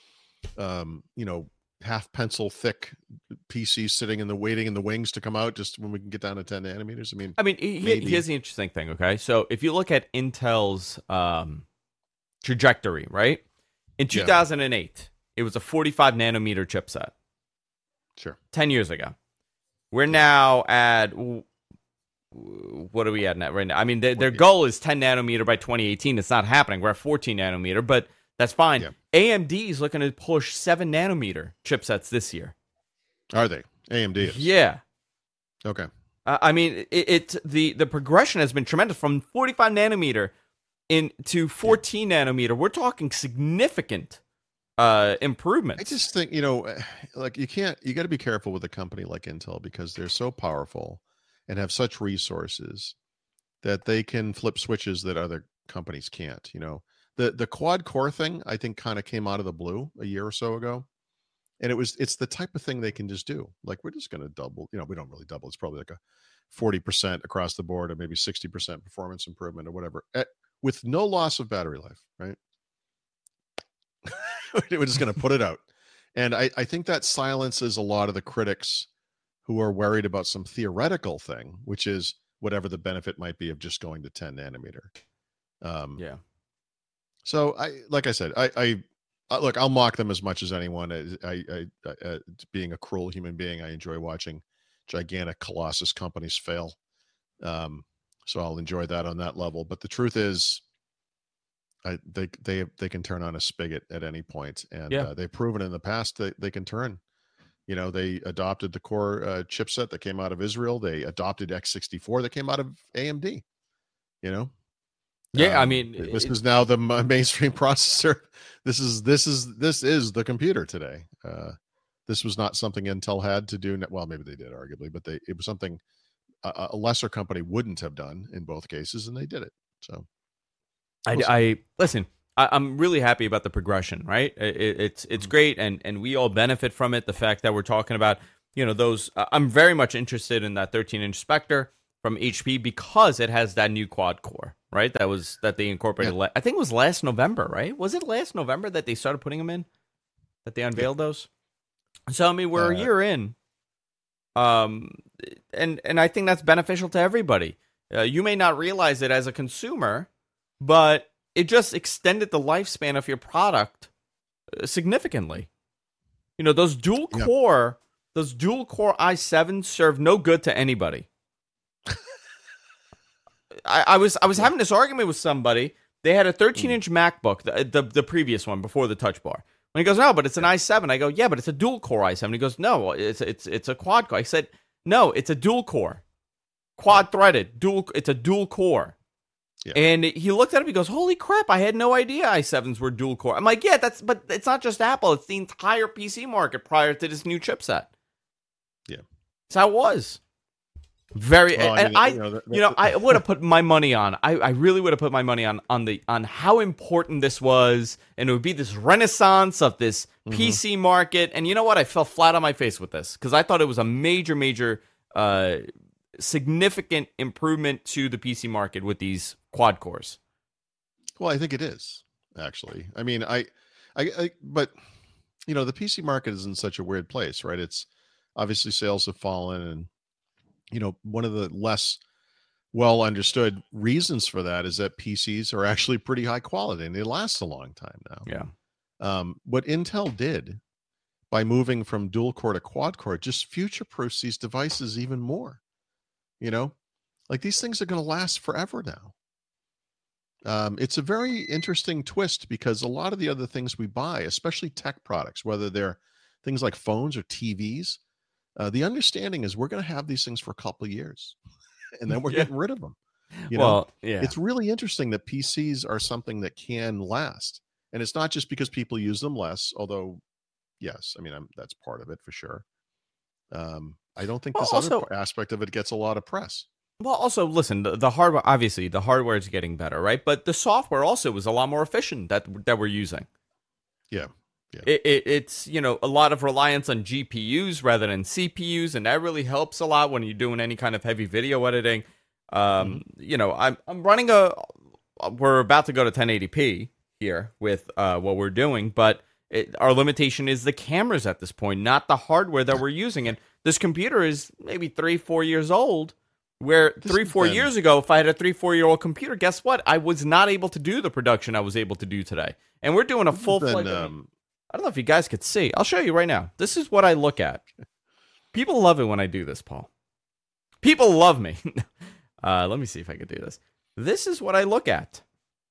half pencil thick PCs sitting waiting in the wings to come out just when we can get down to 10 nanometers? I mean, here's the interesting thing. Okay, so if you look at Intel's trajectory, right? In 2008, it was a 45 nanometer chipset. Sure. 10 years ago. We're now at, what are we at now right now? I mean, their goal is 10 nanometer by 2018. It's not happening. We're at 14 nanometer, but that's fine. Yeah. AMD is looking to push 7 nanometer chipsets this year. Are they? AMD is. Yeah. Okay. I mean, the progression has been tremendous from 45 nanometer to 14 nanometer. We're talking significant improvements. I just think, like you got to be careful with a company like Intel, because they're so powerful and have such resources that they can flip switches that other companies can't. The quad core thing, I think, kind of came out of the blue a year or so ago. And it's the type of thing they can just do. Like, we're just going to double, we don't really double. It's probably like a 40% across the board, or maybe 60% performance improvement or whatever, with no loss of battery life, right? We're just going to put it out. And I think that silences a lot of the critics who are worried about some theoretical thing, which is whatever the benefit might be of just going to 10 nanometer. So like I said, look, I'll mock them as much as anyone. I being a cruel human being, I enjoy watching gigantic colossus companies fail. So I'll enjoy that on that level. But the truth is, they can turn on a spigot at any point, and they've proven in the past that they can turn. They adopted the Core chipset that came out of Israel. They adopted x64 that came out of AMD. I mean, this is now the mainstream processor. This is the computer today. This was not something Intel had to do. Well, maybe they did, arguably, but it was something a lesser company wouldn't have done in both cases, and they did it. So, listen. I'm really happy about the progression. Right, it's great, and we all benefit from it. The fact that we're talking about, those. I'm very much interested in that 13-inch Spectre from HP, because it has that new quad core. Right, that they incorporated. Yeah. I think it was last November. Right, was it last November that they started putting them in? That they unveiled those. So I mean, we're a year in, and I think that's beneficial to everybody. You may not realize it as a consumer, but it just extended the lifespan of your product significantly. Those dual core i7s serve no good to anybody. I was having this argument with somebody. They had a 13-inch MacBook, the previous one before the Touch Bar. When he goes, no, but it's an i7. I go, yeah, but it's a dual core i7. He goes, no, it's a quad core. I said, no, it's a dual core, quad threaded It's a dual core. Yeah. And he looked at it. He goes, holy crap! I had no idea i7s were dual core. I'm like, yeah, but it's not just Apple. It's the entire PC market prior to this new chipset. Yeah, that's how it was. Very, Well, I and mean, you know, I would have put my money on. I really would have put my money on how important this was, and it would be this renaissance of this PC market. And you know what? I fell flat on my face with this because I thought it was a major, significant improvement to the PC market with these quad cores. well, I think it is actually. I mean, but you know, the PC market is in such a weird place, right? It's obviously sales have fallen, and you know, one of the less well understood reasons for that is that PCs are actually pretty high quality and they last a long time now. Yeah. What Intel did by moving from dual core to quad core just future proofs these devices even more. You know, like these things are going to last forever now. It's a very interesting twist because a lot of the other things we buy, especially tech products, whether they're things like phones or TVs, the understanding is we're going to have these things for a couple of years and then we're getting rid of them. You know, it's really interesting that PCs are something that can last. And it's not just because people use them less, although, yes, I mean, that's part of it for sure. I don't think this other aspect of it gets a lot of press. Well, also, listen, the hardware, obviously, the hardware is getting better, right? But the software also is a lot more efficient that we're using. Yeah. It's, you know, a lot of reliance on GPUs rather than CPUs, and that really helps a lot when you're doing any kind of heavy video editing. You know, I'm running we're about to go to 1080p here with what we're doing, but our limitation is the cameras at this point, not the hardware that we're using. And this computer is maybe 3-4 years old. Where 3-4 years ago, if I had a 3-4-year-old computer, guess what? I was not able to do the production I was able to do today. And we're doing a full-fledged... I don't know if you guys could see. I'll show you right now. This is what I look at. People love it when I do this, Paul. People love me. Let me see if I could do this. This is what I look at.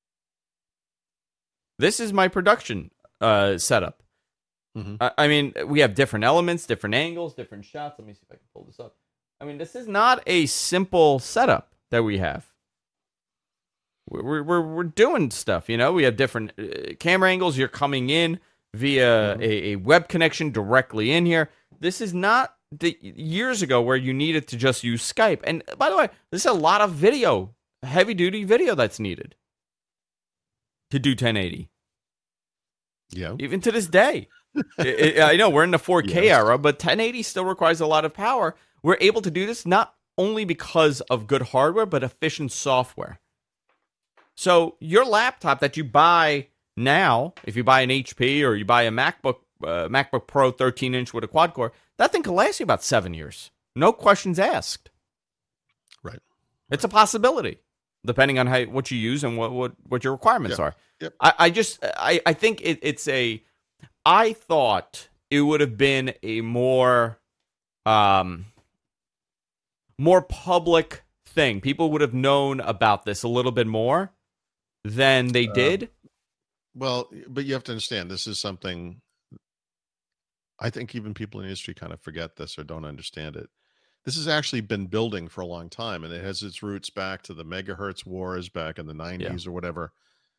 This is my production setup. I mean, we have different elements, different angles, different shots. Let me see if I can pull this up. I mean, this is not a simple setup that we have. We're doing stuff, you know. We have different camera angles. You're coming in via a web connection directly in here. This is not the years ago where you needed to just use Skype. And by the way, there's a lot of video, heavy duty video that's needed to do 1080. Yeah, even to this day. I know we're in the 4K era, but 1080 still requires a lot of power. We're able to do this not only because of good hardware, but efficient software. So your laptop that you buy now, if you buy an HP or you buy a MacBook Pro 13-inch with a quad core, that thing can last you about 7 years. No questions asked. Right. It's a possibility, depending on what you use and what your requirements are. Yep. I think it's a... I thought it would have been a more public thing. People would have known about this a little bit more than they did. Well, but you have to understand, this is something I think even people in the industry kind of forget this or don't understand it. This has actually been building for a long time, and it has its roots back to the megahertz wars back in the 90s or whatever.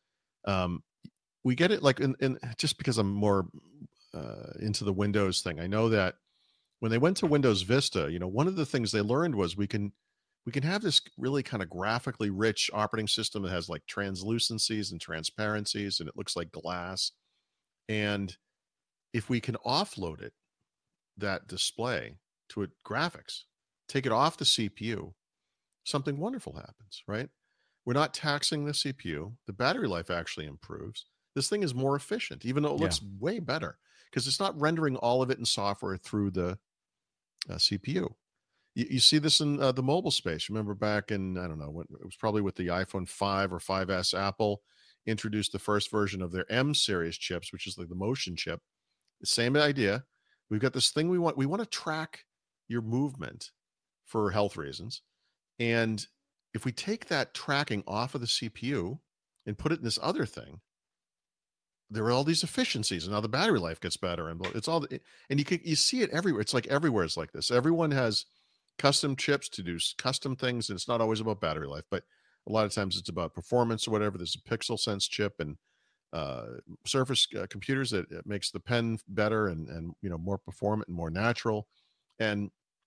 We get it like in just because I'm more into the Windows thing. I know that when they went to Windows Vista, you know, one of the things they learned was we can have this really kind of graphically rich operating system that has like translucencies and transparencies, and it looks like glass. And if we can offload it, that display to a graphics, take it off the CPU, something wonderful happens, right? We're not taxing the CPU. The battery life actually improves. This thing is more efficient, even though it looks way better, because it's not rendering all of it in software through the CPU. You see this in the mobile space. Remember back in, I don't know, when it was probably with the iPhone 5 or 5S, Apple introduced the first version of their M series chips, which is like the motion chip. The same idea. We've got this thing we want to track your movement for health reasons. And if we take that tracking off of the CPU and put it in this other thing, there are all these efficiencies, and now the battery life gets better, and it's all. And you see it everywhere. It's like everywhere is like this. Everyone has custom chips to do custom things, and it's not always about battery life, but a lot of times it's about performance or whatever. There's a Pixel Sense chip and Surface computers that makes the pen better and you know, more performant and more natural. And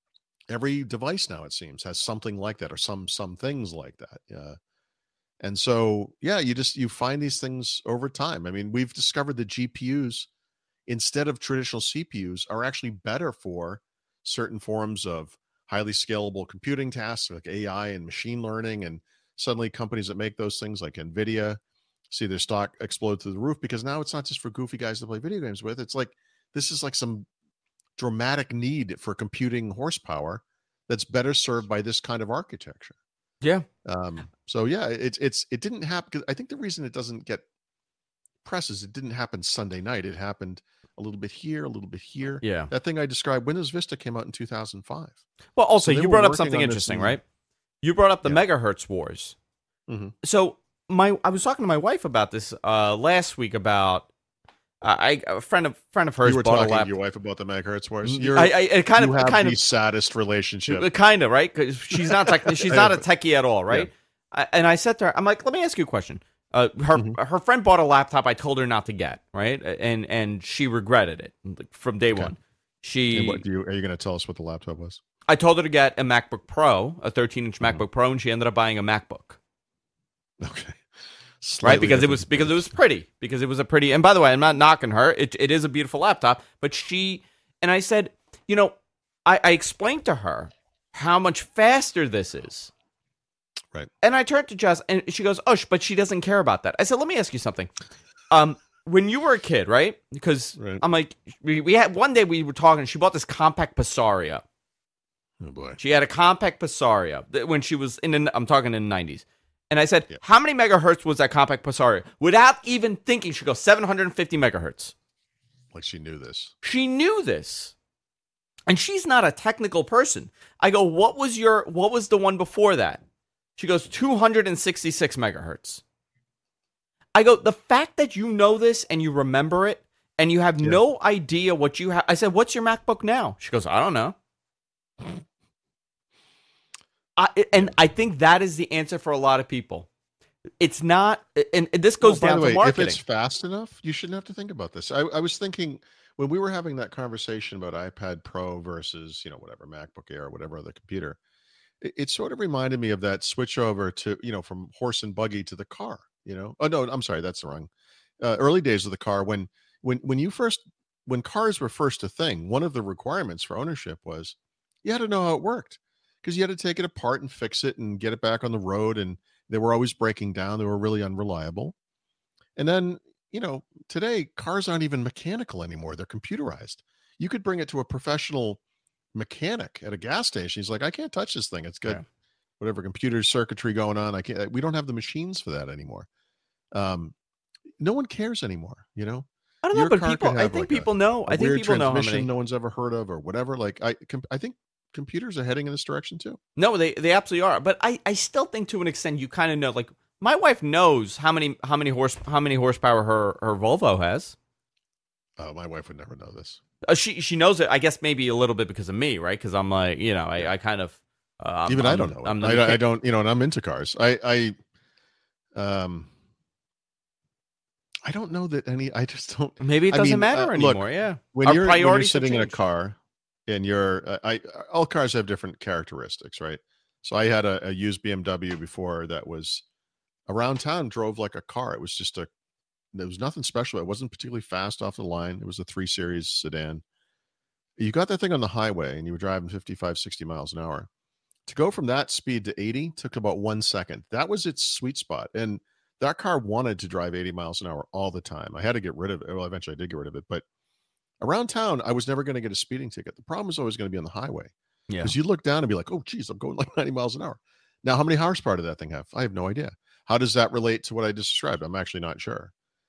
Every device now, it seems, has something like that, or some things like that. And so, yeah, you find these things over time. I mean, we've discovered that GPUs, instead of traditional CPUs, are actually better for certain forms of highly scalable computing tasks like AI and machine learning. And suddenly companies that make those things like NVIDIA see their stock explode through the roof, because now it's not just for goofy guys to play video games with. It's like, this is like some dramatic need for computing horsepower that's better served by this kind of architecture. Yeah. So yeah, it didn't happen, because I think the reason it doesn't get press is it didn't happen Sunday night. It happened a little bit here, a little bit here. Yeah. That thing I described, Windows Vista, came out in 2005. Well, also, you brought up something interesting, right? You brought up the megahertz wars. Mm-hmm. So I was talking to my wife about this last week about a friend of hers. You were bought talking a to your wife about the megahertz wars. You have the saddest relationship. Kind of, right? Because she's not she's not a techie at all, right? Yeah. And I said to her, I'm like, let me ask you a question. Her friend bought a laptop I told her not to get, right? And she regretted it from day one. Are you going to tell us what the laptop was? I told her to get a MacBook Pro, a 13-inch MacBook Pro, and she ended up buying a MacBook. Okay. Right, because it was pretty, because it was a pretty. And by the way, I'm not knocking her. It is a beautiful laptop, but I said, I explained to her how much faster this is. Right. And I turned to Jess, and she goes, "Oh, but she doesn't care about that." I said, "Let me ask you something. When you were a kid, right? Because I'm like, we had one day we were talking. She bought this compact Passaria. Oh boy. She had a compact Passaria when she was I'm talking in the 90s. And I said, how many megahertz was that compact Passaria? Without even thinking, she goes, 750 megahertz. Like she knew this. She knew this. And she's not a technical person. I go, what was the one before that? She goes, 266 megahertz. I go, the fact that you know this and you remember it and you have no idea what you have. I said, what's your MacBook now? She goes, I don't know. And I think that is the answer for a lot of people. It's not, and this goes down to marketing. If it's fast enough, you shouldn't have to think about this. I was thinking when we were having that conversation about iPad Pro versus, whatever, MacBook Air or whatever other computer, it sort of reminded me of that switch over to, from horse and buggy to the car, Oh, no, I'm sorry, that's the wrong. Early days of the car, when cars were first a thing, one of the requirements for ownership was you had to know how it worked. Because you had to take it apart and fix it and get it back on the road. And they were always breaking down. They were really unreliable. And then, today cars aren't even mechanical anymore. They're computerized. You could bring it to a professional mechanic at a gas station. He's like, I can't touch this thing. It's good. Yeah. Whatever computer circuitry going on. We don't have the machines for that anymore. No one cares anymore, I don't know, but I think people know. I think people know how many no one's ever heard of or whatever. Like I think computers are heading in this direction too. No, they absolutely are. But I still think to an extent you kind of know. Like my wife knows how many horsepower her Volvo has. Oh, my wife would never know this. She knows it. I guess maybe a little bit because of me, right? Because I'm like, I kind of I don't know. I don't, and I'm into cars. I don't know that any. I just don't. Maybe it doesn't matter anymore. Look, when you're sitting in a car. And all cars have different characteristics, right? So I had a used BMW before that was around town, drove like a car. It was there was nothing special. It wasn't particularly fast off the line. It was a 3 Series sedan. You got that thing on the highway and you were driving 55, 60 miles an hour. To go from that speed to 80 took about 1 second. That was its sweet spot. And that car wanted to drive 80 miles an hour all the time. I had to get rid of it. Well, eventually I did get rid of it, but around town, I was never going to get a speeding ticket. The problem was always going to be on the highway. Yeah. Because you look down and be like, oh, geez, I'm going like 90 miles an hour. Now, how many horsepower did that thing have? I have no idea. How does that relate to what I just described? I'm actually not sure.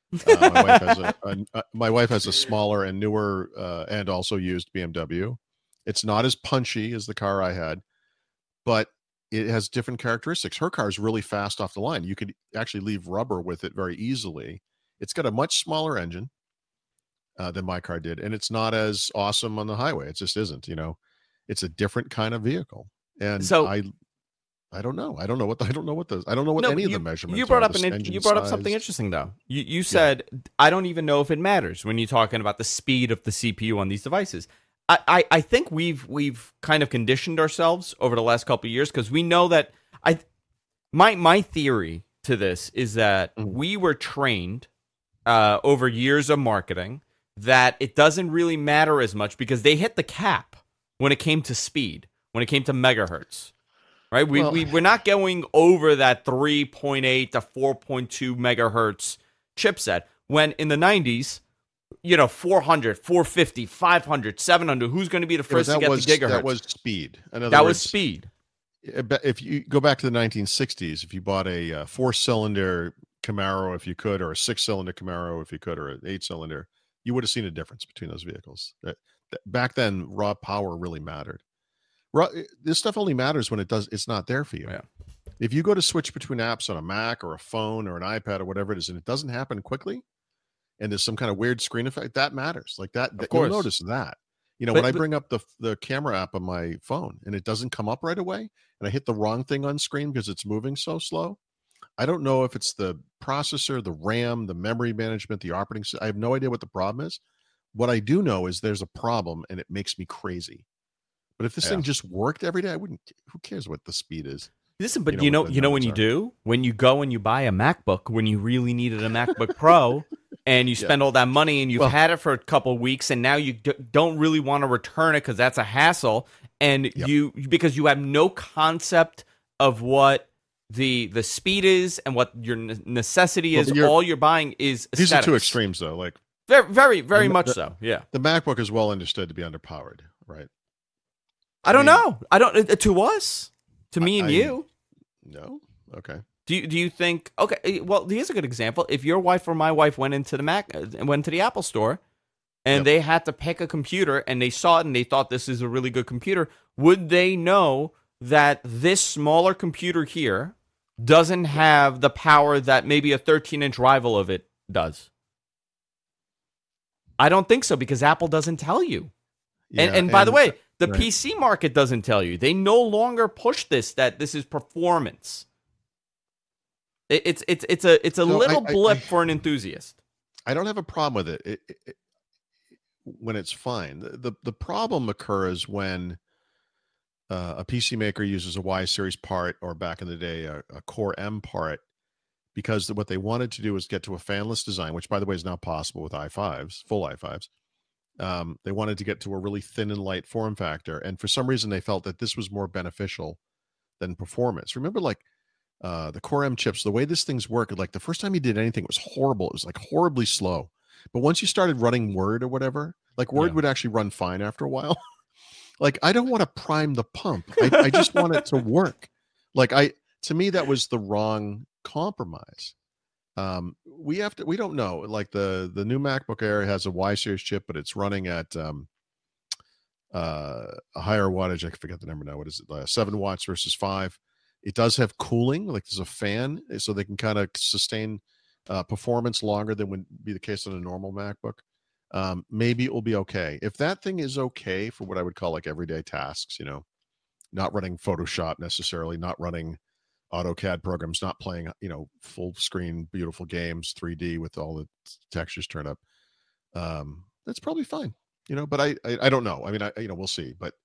My wife has a smaller and newer and also used BMW. It's not as punchy as the car I had, but it has different characteristics. Her car is really fast off the line. You could actually leave rubber with it very easily. It's got a much smaller engine than my car did, and it's not as awesome on the highway. It just isn't. It's a different kind of vehicle, and so I don't know. I don't know what any of the measurements. You brought up something interesting though. You said I don't even know if it matters when you're talking about the speed of the CPU on these devices. I think we've kind of conditioned ourselves over the last couple of years because we know that my theory to this is that we were trained over years of marketing that it doesn't really matter as much because they hit the cap when it came to speed, when it came to megahertz, right? We're not going over that 3.8 to 4.2 megahertz chipset when in the 90s, 400, 450, 500, 700, who's going to be the first to get the gigahertz? That was speed. Was speed. If you go back to the 1960s, if you bought a 4-cylinder Camaro, if you could, or a 6-cylinder Camaro, if you could, or an 8-cylinder, you would have seen a difference between those vehicles. Back then, raw power really mattered. This stuff only matters when it's not there for you. Yeah. If you go to switch between apps on a Mac or a phone or an iPad or whatever it is, and it doesn't happen quickly, and there's some kind of weird screen effect, that matters. Like that, you'll notice that. When I bring up the camera app on my phone and it doesn't come up right away, and I hit the wrong thing on screen because it's moving so slow, I don't know if it's the processor, the RAM, the memory management, the operating system. I have no idea what the problem is. What I do know is there's a problem and it makes me crazy. But if this thing just worked every day, who cares what the speed is? Listen, but when you go and you buy a MacBook, when you really needed a MacBook Pro and you spend all that money and you've had it for a couple of weeks and now you don't really want to return it because that's a hassle, and because you have no concept of what the speed is and what your necessity is, all you're buying is aesthetics. These are two extremes, though. Like very, very much so. Yeah, the MacBook is well understood to be underpowered, right? I don't know. I don't to us. To me and you. No? Okay. Do you think, okay, well, here's a good example. If your wife or my wife went into the Apple store and they had to pick a computer and they saw it and they thought this is a really good computer, would they know that this smaller computer here doesn't have the power that maybe a 13-inch rival of it does? I don't think so, because Apple doesn't tell you. Yeah, and by the way, the PC market doesn't tell you. They no longer push that this is performance. It's a little blip for an enthusiast. I don't have a problem with it, when it's fine. The problem occurs when a PC maker uses a Y series part, or back in the day a Core M part, because what they wanted to do was get to a fanless design, which by the way is now possible with i5s, full i5s. They wanted to get to a really thin and light form factor, and for some reason they felt that this was more beneficial than performance. Remember, like the Core M chips, the way this things work, like the first time you did anything, it was horrible. It was like horribly slow. But once you started running Word or whatever, like Word would actually run fine after a while. Like, I don't want to prime the pump. I just want it to work. To me, that was the wrong compromise. We don't know. Like the new MacBook Air has a Y series chip, but it's running at a higher wattage. I forget the number now. What is it? 7 watts versus 5. It does have cooling, like there's a fan, so they can kind of sustain performance longer than would be the case on a normal MacBook. Maybe it will be okay. If that thing is okay for what I would call like everyday tasks, not running Photoshop necessarily, not running AutoCAD programs, not playing, full screen, beautiful games, 3D with all the textures turned up. That's probably fine, but I don't know. I mean, we'll see, but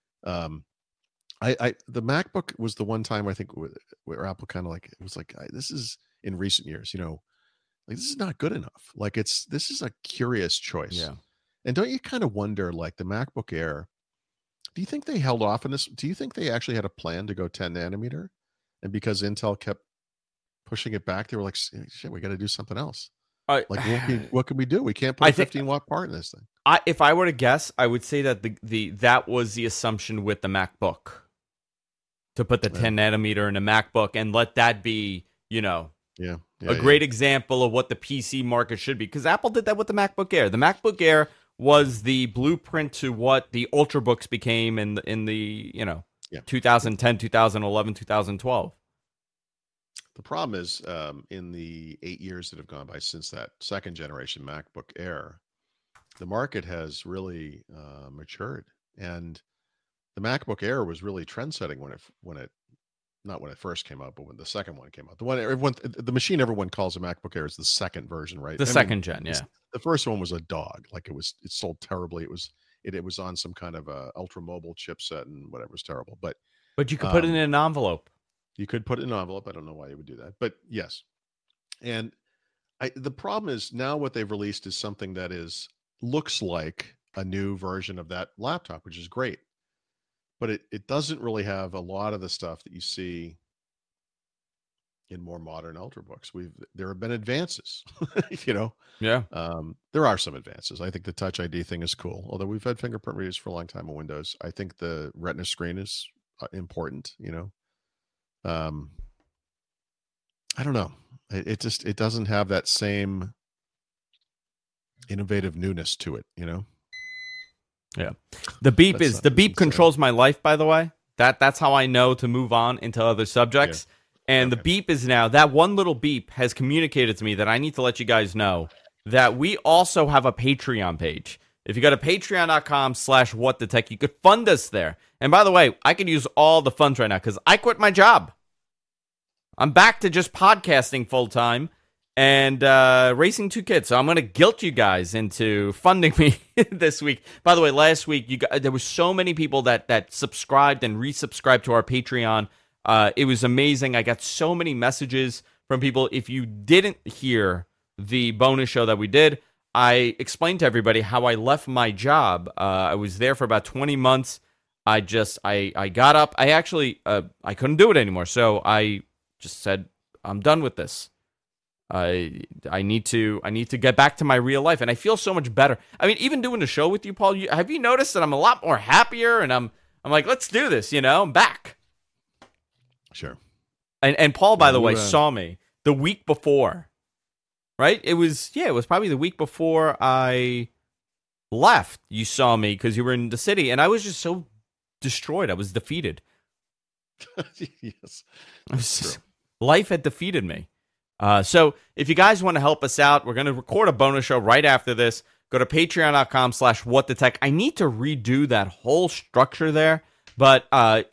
the MacBook was the one time I think where Apple kind of this is in recent years, like this is not good enough. Like this is a curious choice. Yeah. And don't you kind of wonder, like the MacBook Air, do you think they held off on this? Do you think they actually had a plan to go 10 nanometer? And because Intel kept pushing it back, they were like, shit, we got to do something else. What can we do? We can't put a 15-watt part in this thing. If I were to guess, I would say that that was the assumption with the MacBook, to put the 10 nanometer in a MacBook and let that be, a great example of what the PC market should be. Because Apple did that with the MacBook Air. The MacBook Air was the blueprint to what the Ultrabooks became in the 2010, 2011, 2012. The problem is, in the 8 years that have gone by since that second generation MacBook Air, the market has really matured, and the MacBook Air was really trend-setting when it not when it first came out, but when the second one came out. The machine everyone calls a MacBook Air is the second version, right? The second gen, yeah. The first one was a dog. Like it sold terribly. it was on some kind of a ultra mobile chipset and whatever. It was terrible. But you could put it in an envelope. You could put it in an envelope. I don't know why you would do that, but yes. And the problem is now what they've released is something that looks like a new version of that laptop, which is great. But it doesn't really have a lot of the stuff that you see in more modern Ultrabooks. There have been advances, Yeah. There are some advances. I think the Touch ID thing is cool. Although we've had fingerprint readers for a long time on Windows. I think the Retina screen is important, I don't know. It doesn't have that same innovative newness to it, Yeah. The beep controls my life, by the way. That's how I know to move on into other subjects. Yeah. And the beep is now, that one little beep has communicated to me that I need to let you guys know that we also have a Patreon page. If you go to patreon.com/whatthetech, you could fund us there. And by the way, I could use all the funds right now because I quit my job. I'm back to just podcasting full time and raising 2 kids. So I'm going to guilt you guys into funding me this week. By the way, last week there were so many people that subscribed and resubscribed to our Patreon. It was amazing. I got so many messages from people. If you didn't hear the bonus show that we did, I explained to everybody how I left my job. I was there for about 20 months. I got up. I actually, I couldn't do it anymore. So I just said, I'm done with this. I need to get back to my real life. And I feel so much better. I mean, even doing the show with you, Paul, have you noticed that I'm a lot more happier and I'm like, let's do this, I'm back. Sure. And Paul, by the way, saw me the week before, right? It was probably the week before I left. You saw me because you were in the city, and I was just so destroyed. I was defeated. Yes. Life had defeated me. So if you guys want to help us out, we're going to record a bonus show right after this. Go to patreon.com/whatthetech. I need to redo that whole structure there. But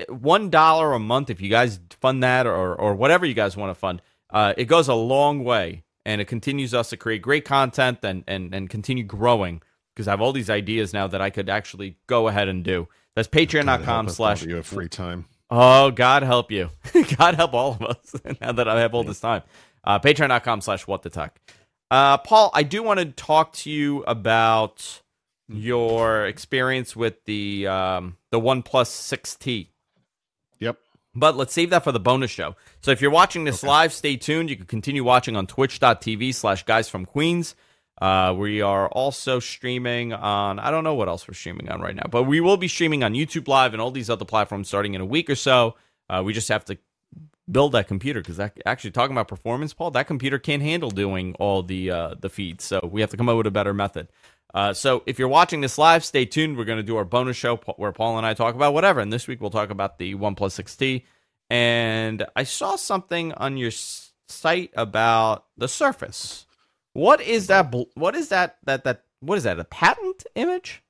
$1 a month, if you guys fund that or whatever you guys want to fund, it goes a long way, and it continues us to create great content and continue growing, because I have all these ideas now that I could actually go ahead and do. That's patreon.com/ You have free time. Oh, God help you. God help all of us now that I have all this time. Patreon.com/whatthetech. Paul, I do want to talk to you about your experience with the OnePlus 6T. Yep. But let's save that for the bonus show. So if you're watching this live, stay tuned. You can continue watching on twitch.tv/guysfromqueens. We are also streaming on, I don't know what else we're streaming on right now, but we will be streaming on YouTube Live and all these other platforms starting in a week or so. We just have to build that computer, because actually, talking about performance, Paul, that computer can't handle doing all the feeds. So we have to come up with a better method. So if you're watching this live, stay tuned. We're going to do our bonus show where Paul and I talk about whatever. And this week we'll talk about the OnePlus 6T. And I saw something on your site about the Surface. What is that? What is that? What is that? A patent image?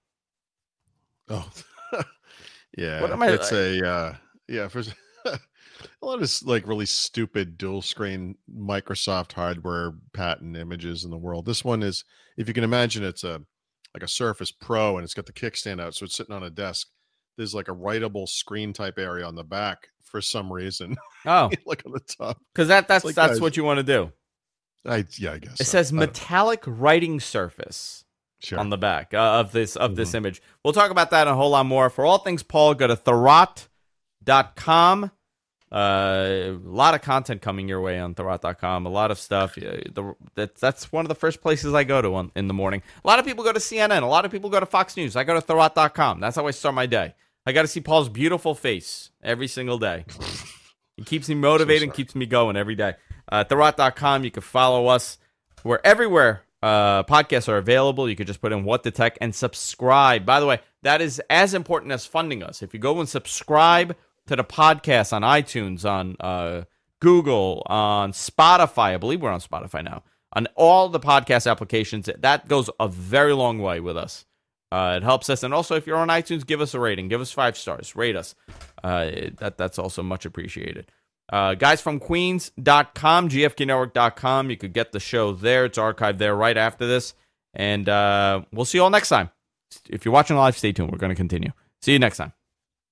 Oh, yeah. What am I? It's for a lot of like really stupid dual screen Microsoft hardware patent images in the world. This one is, if you can imagine, it's like a Surface Pro, and it's got the kickstand out, so it's sitting on a desk. There's like a writable screen type area on the back for some reason. Oh, like on the top, because that's what you want to do. I guess it says metallic writing surface on the back of this image. We'll talk about that and a whole lot more. For all things Paul, go to Thurrott.com. A lot of content coming your way on Thurrott.com. A lot of stuff. That's one of the first places I go to in the morning. A lot of people go to CNN. A lot of people go to Fox News. I go to Thurrott.com. That's how I start my day. I got to see Paul's beautiful face every single day. It keeps me motivated and keeps me going every day. Thurrott.com. You can follow us. We're everywhere podcasts are available. You could just put in What the Tech and subscribe. By the way, that is as important as funding us. If you go and subscribe to the podcast on iTunes, on Google, on Spotify. I believe we're on Spotify now. On all the podcast applications, that goes a very long way with us. It helps us. And also, if you're on iTunes, give us a rating. Give us 5 stars. Rate us. That's also much appreciated. Guysfromqueens.com, gfknetwork.com. You could get the show there. It's archived there right after this. And we'll see you all next time. If you're watching live, stay tuned. We're going to continue. See you next time.